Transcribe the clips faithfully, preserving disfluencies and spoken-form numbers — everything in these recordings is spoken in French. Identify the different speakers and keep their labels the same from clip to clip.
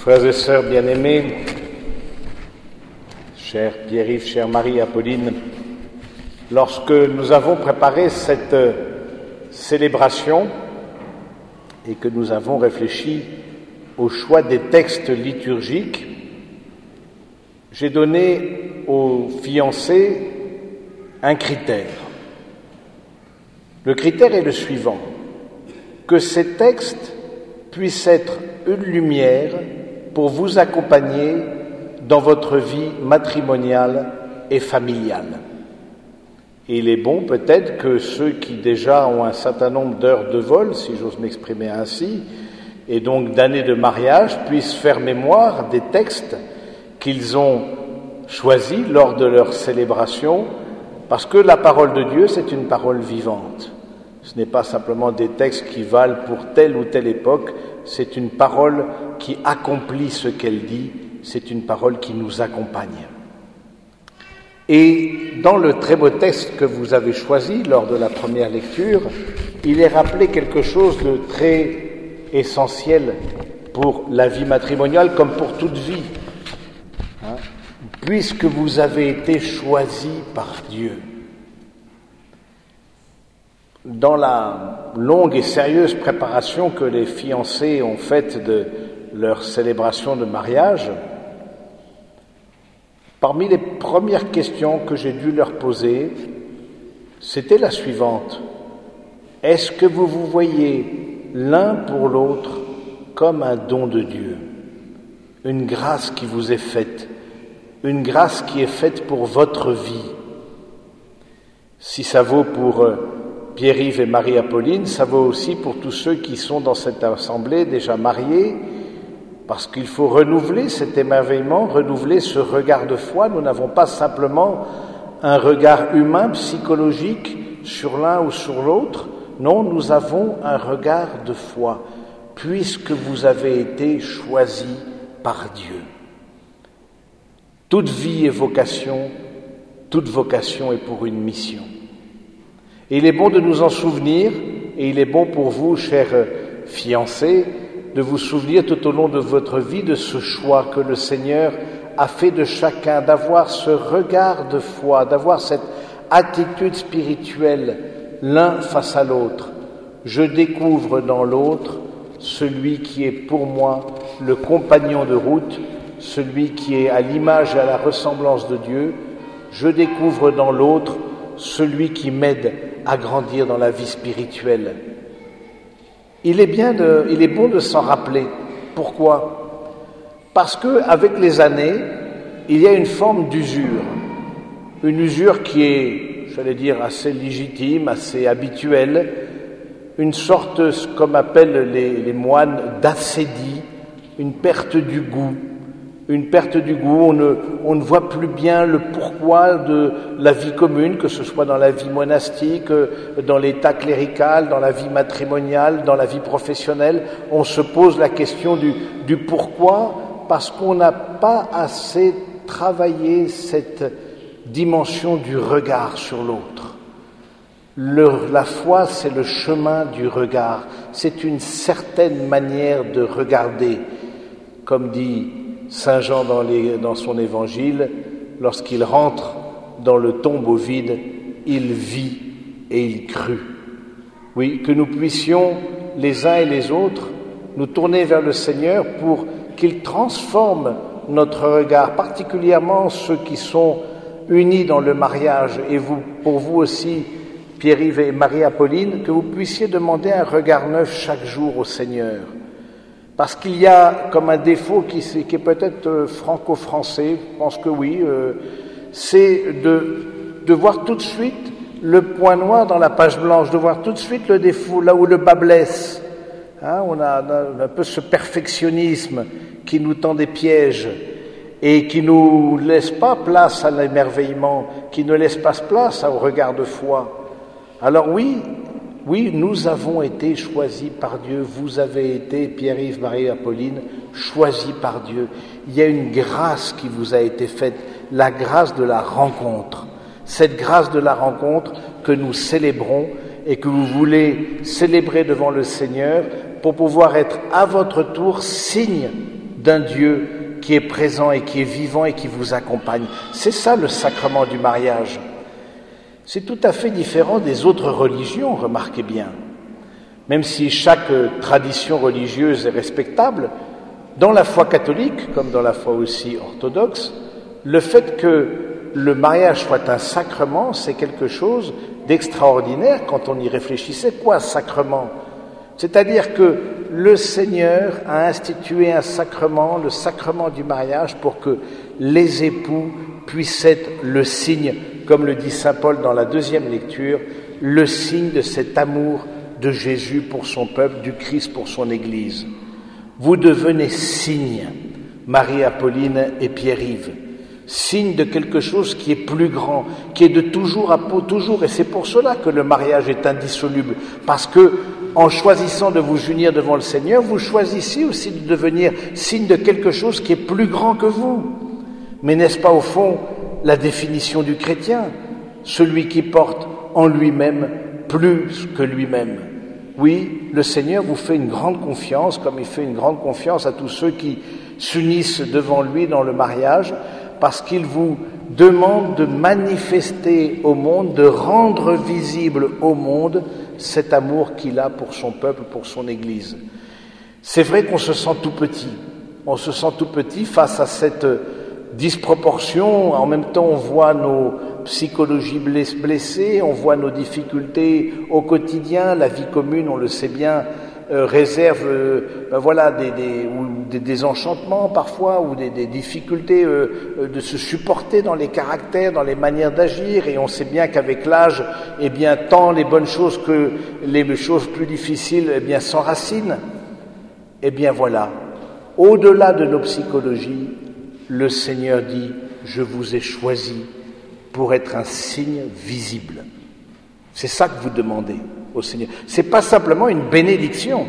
Speaker 1: Frères et sœurs bien-aimés, chers Pierre-Yves, chère Marie, Apolline, lorsque nous avons préparé cette célébration et que nous avons réfléchi au choix des textes liturgiques, j'ai donné aux fiancés un critère. Le critère est le suivant: que ces textes puissent être une lumière pour vous accompagner dans votre vie matrimoniale et familiale. Et il est bon peut-être que ceux qui déjà ont un certain nombre d'heures de vol, si j'ose m'exprimer ainsi, et donc d'années de mariage, puissent faire mémoire des textes qu'ils ont choisis lors de leur célébration, parce que la parole de Dieu, c'est une parole vivante. Ce n'est pas simplement des textes qui valent pour telle ou telle époque, c'est une parole qui accomplit ce qu'elle dit, c'est une parole qui nous accompagne. Et dans le très beau texte que vous avez choisi lors de la première lecture, il est rappelé quelque chose de très essentiel pour la vie matrimoniale comme pour toute vie. Hein? Puisque vous avez été choisis par Dieu. Dans la longue et sérieuse préparation que les fiancés ont faite de leur célébration de mariage, parmi les premières questions que j'ai dû leur poser, c'était la suivante: est-ce que vous vous voyez l'un pour l'autre comme un don de Dieu, une grâce qui vous est faite, une grâce qui est faite pour votre vie? Si ça vaut pour Pierre-Yves et Marie-Apolline, ça vaut aussi pour tous ceux qui sont dans cette assemblée déjà mariés, parce qu'il faut renouveler cet émerveillement, renouveler ce regard de foi. Nous n'avons pas simplement un regard humain, psychologique, sur l'un ou sur l'autre. Non, nous avons un regard de foi, puisque vous avez été choisis par Dieu. Toute vie est vocation, toute vocation est pour une mission. Et il est bon de nous en souvenir, et il est bon pour vous, chers fiancés, de vous souvenir tout au long de votre vie de ce choix que le Seigneur a fait de chacun, d'avoir ce regard de foi, d'avoir cette attitude spirituelle l'un face à l'autre. Je découvre dans l'autre celui qui est pour moi le compagnon de route, celui qui est à l'image et à la ressemblance de Dieu. Je découvre dans l'autre celui qui m'aide à grandir dans la vie spirituelle. Il est bien de, il est bon de s'en rappeler. Pourquoi? Parce que avec les années, il y a une forme d'usure, une usure qui est, j'allais dire, assez légitime, assez habituelle, une sorte, comme appellent les, les moines, d'acédie, une perte du goût. Une perte du goût, on ne, on ne voit plus bien le pourquoi de la vie commune, que ce soit dans la vie monastique, dans l'état clérical, dans la vie matrimoniale, dans la vie professionnelle. On se pose la question du, du pourquoi, parce qu'on n'a pas assez travaillé cette dimension du regard sur l'autre. Le, la foi, c'est le chemin du regard, c'est une certaine manière de regarder, comme dit Saint Jean dans, les, dans son évangile, lorsqu'il rentre dans le tombeau vide, il vit et il crut. Oui, que nous puissions, les uns et les autres, nous tourner vers le Seigneur pour qu'il transforme notre regard, particulièrement ceux qui sont unis dans le mariage, et vous, pour vous aussi, Pierre-Yves et Marie-Apolline, que vous puissiez demander un regard neuf chaque jour au Seigneur. Parce qu'il y a comme un défaut qui, qui est peut-être euh, franco-français, je pense que oui, euh, c'est de, de voir tout de suite le point noir dans la page blanche, de voir tout de suite le défaut, là où le bas blesse. Hein, on a, on a un peu ce perfectionnisme qui nous tend des pièges et qui nous laisse pas place à l'émerveillement, qui ne laisse pas place au regard de foi. Alors oui, Oui, nous avons été choisis par Dieu, vous avez été, Pierre-Yves, Marie-Apolline, choisis par Dieu. Il y a une grâce qui vous a été faite, la grâce de la rencontre. Cette grâce de la rencontre que nous célébrons et que vous voulez célébrer devant le Seigneur pour pouvoir être à votre tour signe d'un Dieu qui est présent et qui est vivant et qui vous accompagne. C'est ça le sacrement du mariage. C'est tout à fait différent des autres religions, remarquez bien. Même si chaque tradition religieuse est respectable, dans la foi catholique, comme dans la foi aussi orthodoxe, le fait que le mariage soit un sacrement, c'est quelque chose d'extraordinaire quand on y réfléchit. C'est quoi un sacrement ? C'est-à-dire que le Seigneur a institué un sacrement, le sacrement du mariage, pour que les époux puissent être le signe, comme le dit saint Paul dans la deuxième lecture, le signe de cet amour de Jésus pour son peuple, du Christ pour son Église. Vous devenez signe, Marie-Apolline et Pierre-Yves, signe de quelque chose qui est plus grand, qui est de toujours à toujours, et c'est pour cela que le mariage est indissoluble, parce que en choisissant de vous unir devant le Seigneur, vous choisissez aussi de devenir signe de quelque chose qui est plus grand que vous. Mais n'est-ce pas au fond la définition du chrétien, celui qui porte en lui-même plus que lui-même? Oui, le Seigneur vous fait une grande confiance, comme il fait une grande confiance à tous ceux qui s'unissent devant lui dans le mariage, parce qu'il vous demande de manifester au monde, de rendre visible au monde cet amour qu'il a pour son peuple, pour son Église. C'est vrai qu'on se sent tout petit, on se sent tout petit face à cette disproportion. En même temps, on voit nos psychologies blessées, on voit nos difficultés au quotidien, la vie commune, on le sait bien, euh, réserve euh, ben voilà, des, des, ou des désenchantements parfois, ou des, des difficultés euh, de se supporter dans les caractères, dans les manières d'agir, et on sait bien qu'avec l'âge, eh bien, tant les bonnes choses que les choses plus difficiles, eh bien, s'enracinent. Eh bien voilà, au-delà de nos psychologies, le Seigneur dit « Je vous ai choisi pour être un signe visible ». C'est ça que vous demandez au Seigneur. C'est pas simplement une bénédiction.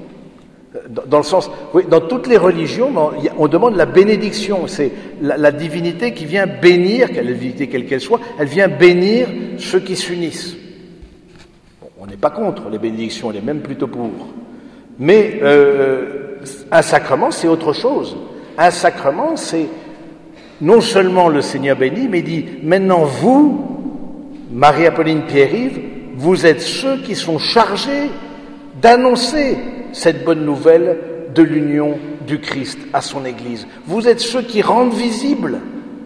Speaker 1: Dans, dans le sens, oui, dans toutes les religions, on demande la bénédiction. C'est la, la divinité qui vient bénir, la divinité quelle qu'elle soit, elle vient bénir ceux qui s'unissent. Bon, on n'est pas contre les bénédictions, on est même plutôt pour. Mais euh, un sacrement, c'est autre chose. Un sacrement, c'est non seulement le Seigneur bénit, mais il dit « Maintenant, vous, Marie-Apolline Pierre-Yves, vous êtes ceux qui sont chargés d'annoncer cette bonne nouvelle de l'union du Christ à son Église. Vous êtes ceux qui rendent visible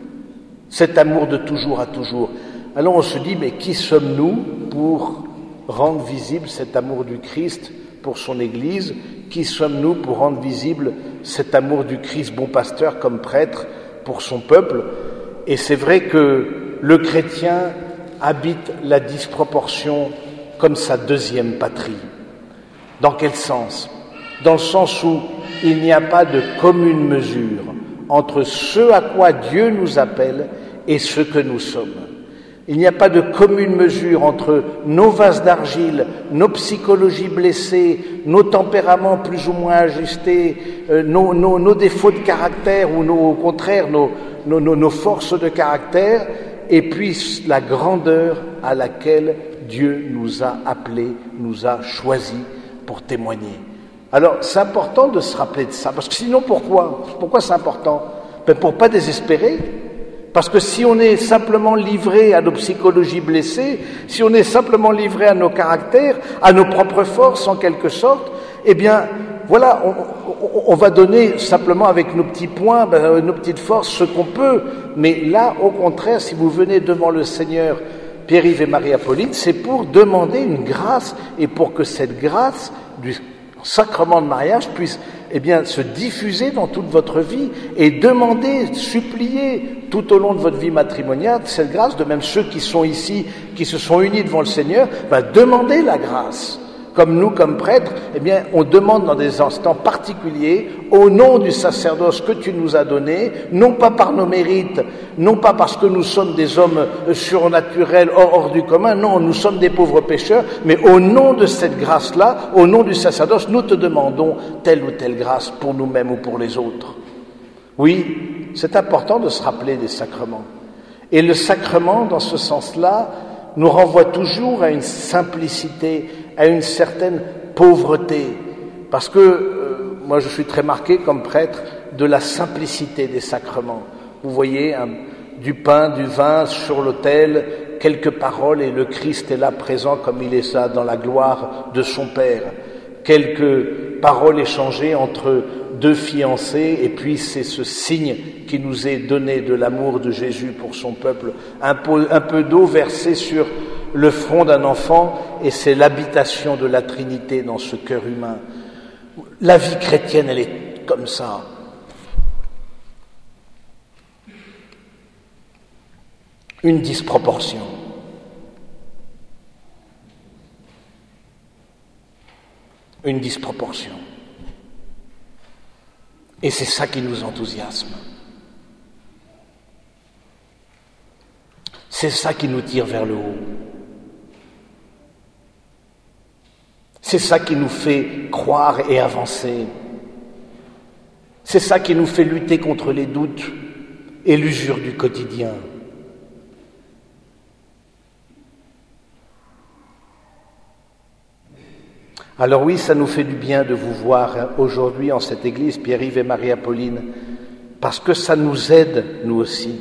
Speaker 1: cet amour de toujours à toujours. » Alors on se dit « Mais qui sommes-nous pour rendre visible cet amour du Christ pour son Église ? Qui sommes-nous pour rendre visible cet amour du Christ, bon pasteur, comme prêtre, pour son peuple ?» Et c'est vrai que le chrétien habite la disproportion comme sa deuxième patrie. Dans quel sens ? Dans le sens où il n'y a pas de commune mesure entre ce à quoi Dieu nous appelle et ce que nous sommes. Il n'y a pas de commune mesure entre nos vases d'argile, nos psychologies blessées, nos tempéraments plus ou moins ajustés, euh, nos, nos, nos défauts de caractère ou nos, au contraire nos, nos, nos, nos forces de caractère, et puis la grandeur à laquelle Dieu nous a appelés, nous a choisis pour témoigner. Alors c'est important de se rappeler de ça, parce que sinon pourquoi Pourquoi c'est important ? Ben, pour pas désespérer. Parce que si on est simplement livré à nos psychologies blessées, si on est simplement livré à nos caractères, à nos propres forces en quelque sorte, eh bien, voilà, on, on, on va donner simplement avec nos petits points, ben, nos petites forces, ce qu'on peut. Mais là, au contraire, si vous venez devant le Seigneur, Pierre-Yves et Marie-Apolline, c'est pour demander une grâce et pour que cette grâce du sacrement de mariage puisse eh bien, se diffuser dans toute votre vie et demander, supplier tout au long de votre vie matrimoniale cette grâce. De même ceux qui sont ici, qui se sont unis devant le Seigneur, va demander la grâce. Comme nous, comme prêtres, eh bien, on demande dans des instants particuliers, au nom du sacerdoce que tu nous as donné, non pas par nos mérites, non pas parce que nous sommes des hommes surnaturels, hors, hors du commun, non, nous sommes des pauvres pécheurs, mais au nom de cette grâce-là, au nom du sacerdoce, nous te demandons telle ou telle grâce pour nous-mêmes ou pour les autres. Oui, c'est important de se rappeler des sacrements. Et le sacrement, dans ce sens-là, nous renvoie toujours à une simplicité, à une certaine pauvreté. Parce que, euh, moi je suis très marqué comme prêtre de la simplicité des sacrements. Vous voyez, un, du pain, du vin sur l'autel, quelques paroles et le Christ est là présent comme il est ça dans la gloire de son Père. Quelques paroles échangées entre deux fiancés et puis c'est ce signe qui nous est donné de l'amour de Jésus pour son peuple. Un peu, un peu d'eau versée sur le front d'un enfant et c'est l'habitation de la Trinité dans ce cœur humain. La vie chrétienne, elle est comme ça. Une disproportion. Une disproportion. Et c'est ça qui nous enthousiasme. C'est ça qui nous tire vers le haut. C'est ça qui nous fait croire et avancer. C'est ça qui nous fait lutter contre les doutes et l'usure du quotidien. Alors oui, ça nous fait du bien de vous voir aujourd'hui en cette église, Pierre-Yves et Marie-Apolline, parce que ça nous aide, nous aussi.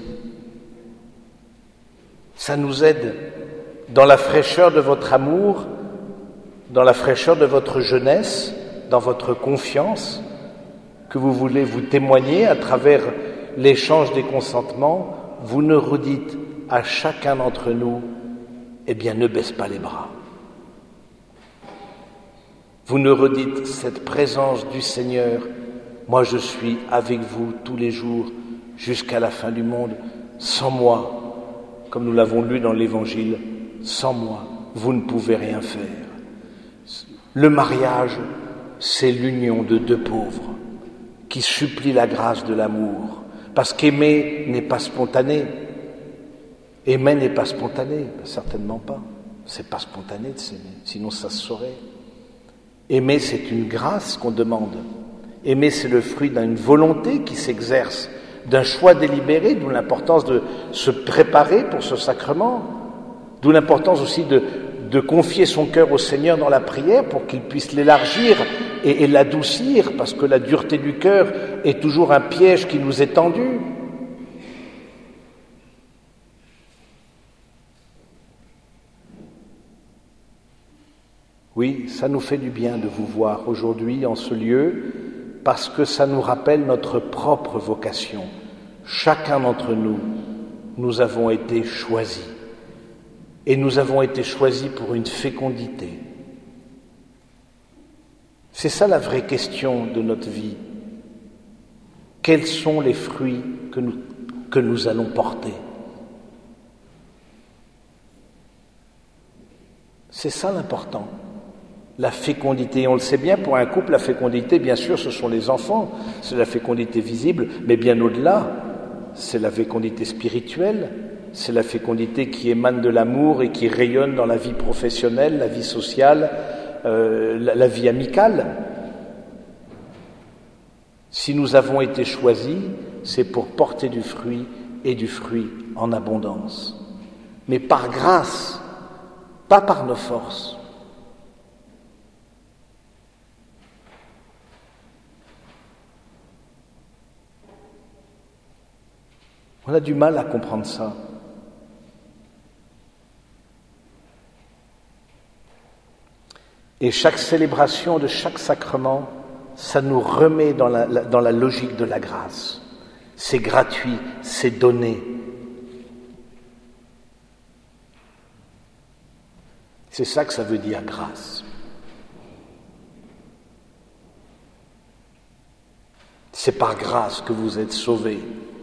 Speaker 1: Ça nous aide dans la fraîcheur de votre amour, dans la fraîcheur de votre jeunesse, dans votre confiance, que vous voulez vous témoigner à travers l'échange des consentements. Vous ne redites à chacun d'entre nous, eh bien, ne baisse pas les bras. Vous ne redites cette présence du Seigneur, moi je suis avec vous tous les jours jusqu'à la fin du monde. Sans moi, comme nous l'avons lu dans l'Évangile, sans moi, vous ne pouvez rien faire. Le mariage, c'est l'union de deux pauvres qui supplient la grâce de l'amour. Parce qu'aimer n'est pas spontané. Aimer n'est pas spontané, certainement pas. C'est pas spontané de s'aimer, sinon ça se saurait. Aimer, c'est une grâce qu'on demande. Aimer, c'est le fruit d'une volonté qui s'exerce, d'un choix délibéré, d'où l'importance de se préparer pour ce sacrement, d'où l'importance aussi de, de confier son cœur au Seigneur dans la prière pour qu'il puisse l'élargir et, et l'adoucir, parce que la dureté du cœur est toujours un piège qui nous est tendu. Oui, ça nous fait du bien de vous voir aujourd'hui en ce lieu, parce que ça nous rappelle notre propre vocation. Chacun d'entre nous, nous avons été choisis. Et nous avons été choisis pour une fécondité. C'est ça la vraie question de notre vie. Quels sont les fruits que nous, que nous allons porter ? C'est ça l'important. La fécondité, on le sait bien, pour un couple, la fécondité, bien sûr, ce sont les enfants, c'est la fécondité visible, mais bien au-delà, c'est la fécondité spirituelle, c'est la fécondité qui émane de l'amour et qui rayonne dans la vie professionnelle, la vie sociale, euh, la, la vie amicale. Si nous avons été choisis, c'est pour porter du fruit et du fruit en abondance. Mais par grâce, pas par nos forces. On a du mal à comprendre ça. Et chaque célébration de chaque sacrement, ça nous remet dans la, la, dans la logique de la grâce. C'est gratuit, c'est donné. C'est ça que ça veut dire grâce. C'est par grâce que vous êtes sauvés.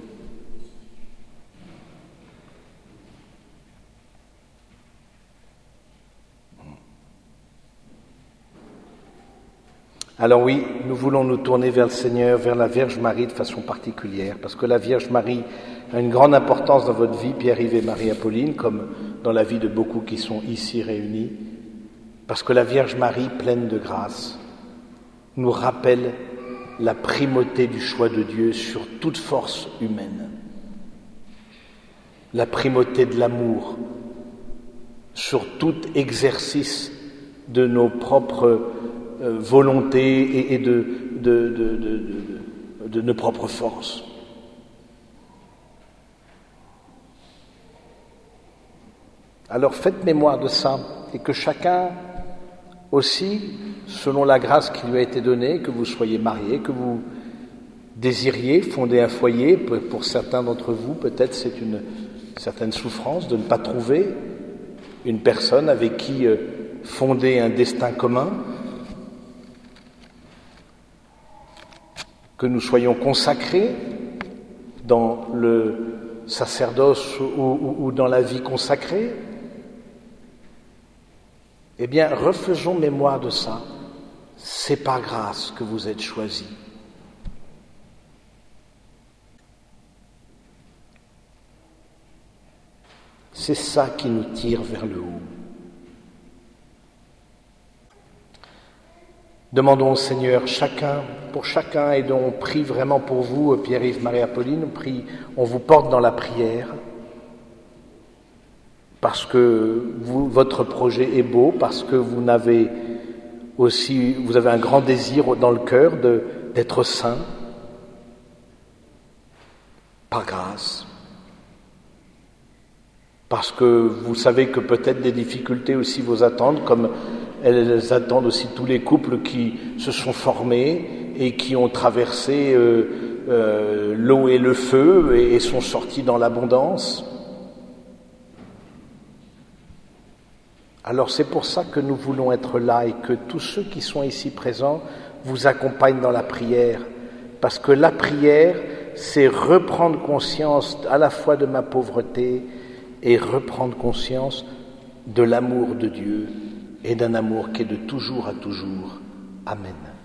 Speaker 1: Alors oui, nous voulons nous tourner vers le Seigneur, vers la Vierge Marie de façon particulière, parce que la Vierge Marie a une grande importance dans votre vie, Pierre-Yves et Marie-Apolline, comme dans la vie de beaucoup qui sont ici réunis, parce que la Vierge Marie, pleine de grâce, nous rappelle la primauté du choix de Dieu sur toute force humaine, la primauté de l'amour sur tout exercice de nos propres Euh, volonté et, et de, de, de, de, de, de nos propres forces. Alors faites mémoire de ça, et que chacun aussi, selon la grâce qui lui a été donnée, que vous soyez mariés, que vous désiriez fonder un foyer, pour certains d'entre vous, peut-être c'est une certaine souffrance de ne pas trouver une personne avec qui fonder un destin commun, que nous soyons consacrés dans le sacerdoce ou, ou, ou dans la vie consacrée. Eh bien, refaisons mémoire de ça. C'est par grâce que vous êtes choisis. C'est ça qui nous tire vers le haut. Demandons au Seigneur, chacun, pour chacun, et dont on prie vraiment pour vous, Pierre-Yves, Marie-Apolline, on prie, on vous porte dans la prière, parce que vous, votre projet est beau, parce que vous n'avez aussi, vous avez un grand désir dans le cœur de, d'être saint, par grâce. Parce que vous savez que peut-être des difficultés aussi vous attendent, comme elles attendent aussi tous les couples qui se sont formés et qui ont traversé euh, euh, l'eau et le feu et, et sont sortis dans l'abondance. Alors c'est pour ça que nous voulons être là et que tous ceux qui sont ici présents vous accompagnent dans la prière. Parce que la prière, c'est reprendre conscience à la fois de ma pauvreté et reprendre conscience de l'amour de Dieu et d'un amour qui est de toujours à toujours. Amen.